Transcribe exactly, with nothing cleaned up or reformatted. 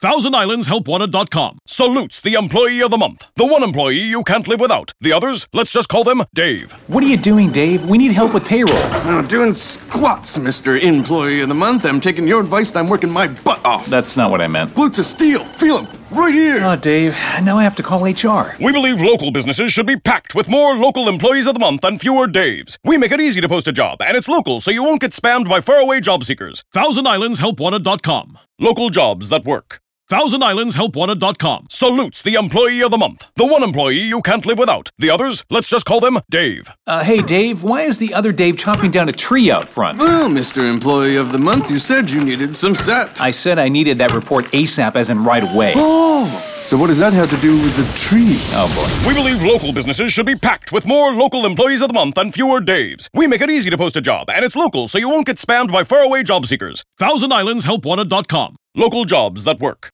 Thousand Islands Help Wanted dot com salutes the employee of the month. The one employee you can't live without. The others, let's just call them Dave. What are you doing, Dave? We need help with payroll. I'm doing squats, Mister Employee of the Month. I'm taking your advice and I'm working my butt off. That's not what I meant. Glutes of steel. Feel them. Right here. Oh, Dave, now I have to call H R. We believe local businesses should be packed with more local employees of the month and fewer Daves. We make it easy to post a job, and it's local, so you won't get spammed by faraway job seekers. Thousand Islands Help Wanted dot com. Local jobs that work. Thousand Islands Help Wanted dot com salutes the employee of the month. The one employee you can't live without. The others, let's just call them Dave. Uh, hey, Dave, why is the other Dave chopping down a tree out front? Well, Mister Employee of the Month, you said you needed some set. I said I needed that report ASAP, as in right away. Oh, so what does that have to do with the tree? Oh, boy. We believe local businesses should be packed with more local employees of the month and fewer Daves. We make it easy to post a job, and it's local, so you won't get spammed by faraway job seekers. Thousand Islands Help Wanted dot com. Local jobs that work.